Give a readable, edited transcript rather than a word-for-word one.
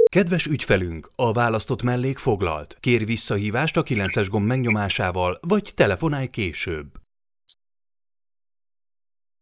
Kedves ügyfelünk, a választott mellék foglalt. Kérj visszahívást a 9-es gomb megnyomásával, vagy telefonálj később.